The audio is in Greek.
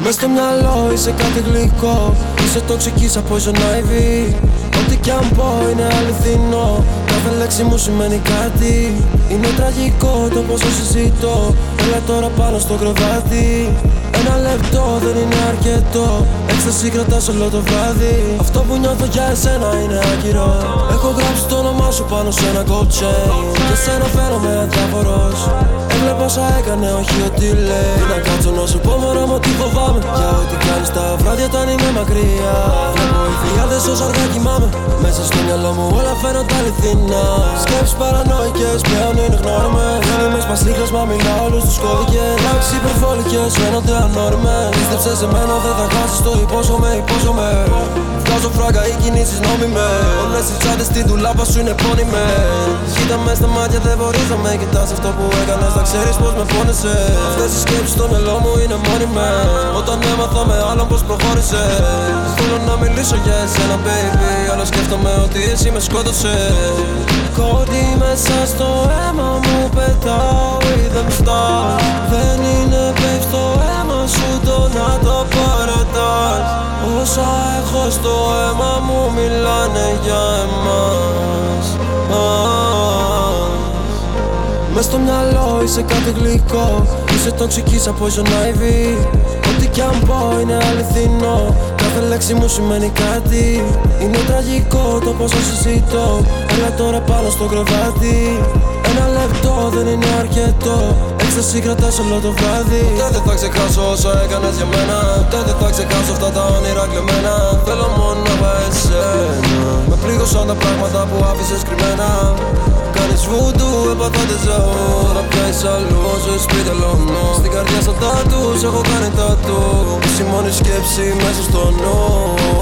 Μες στο μυαλό είσαι κάτι γλυκό. Είσαι τοξική σαν poison ivy. Ό,τι κι αν πω είναι αληθινό. Κάθε λέξη μου σημαίνει κάτι. Είναι τραγικό το πόσο συζητώ. Έλα τώρα πάνω στο κρεβάτι. Ένα λεπτό δεν είναι αρκετό. Έκσταση κρατάς όλο το βράδυ. Αυτό που νιώθω για εσένα είναι άκυρο. Έχω γράψει το όνομά σου πάνω σε ένα gold chain. Και σένα φαίνομαι αδιάφορος. Έβλεπα όσα έκανε, όχι ό,τι λέει. Να κάτσω να σου πω μωρό μου τι φοβάμαι. Για ό,τι κάνεις τα βράδια όταν είμαι μακριά. Βλέπω υφιάδες όσο αργά κοιμάμαι. Μέσα στο μυαλό μου όλα φαίνονται αληθινά. Σκέψεις παρανοϊκές πλέον είναι γνώριμες. Θέλουμε σπαστίχες μα μιλάω όλους τους κώδικες. Λάξεις υπερβολικές φαίνονται ανώριμες. Πίστεψε σε μένα δεν θα χάσεις το υπόσχομαι. Βγάζω φράγκα οι κινήσεις νόμιμες. Όλες οι τσάντες στην ντουλάπα σου είναι πόνιμες. Κοίτα μες στα μάτια δεν μπορείς να με κοιτάς. Αυτό που έκανες θα ξέρεις πως με πόνεσαι. Αυτές οι σκέψεις στο μυαλό μου είναι μόνιμες. Όταν έμαθα με άλλον πως προχώρησες. Θέλω να μιλήσω για εσένα baby. Αλλά σκέφτομαι ότι εσύ με σκότωσες. Κόρτι μέσα στο αίμα μου πετάω είδεμ stars. Δεν είναι babe στο αίμα σου το να το παρατάς. Όσα έχω στο αίμα μου μιλάνε για εμάς. Μες στο μυαλό είσαι κάτι γλυκό. Είσαι τοξική σαν poison ivy. Ό,τι κι αν πω είναι αληθινό. Κάθε λέξη μου σημαίνει κάτι. Είναι τραγικό το πόσο συζητώ. Έλα τώρα πάνω στο κρεβάτι. Ένα λεπτό δεν είναι αρκετό. Έκσταση κρατάς όλο το βράδυ. Ποτέ δεν θα ξεχάσω όσα έκανες για μένα. Ποτέ δεν θα ξεχάσω αυτά τα όνειρα κλεμμένα. Θέλω μόνο να πάω εσένα. Με πλήγωσαν τα πράγματα που άφησες κρυμμένα. Κάνεις βουντού, έπαθα τεζαού. Τώρα πια είσαι αλλού, ζωή σπίτι αλώνω. Στην καρδιά σαν τάτους έχω κάνει τατού. Είσαι η μόνη σκέψη μέσα στο νου.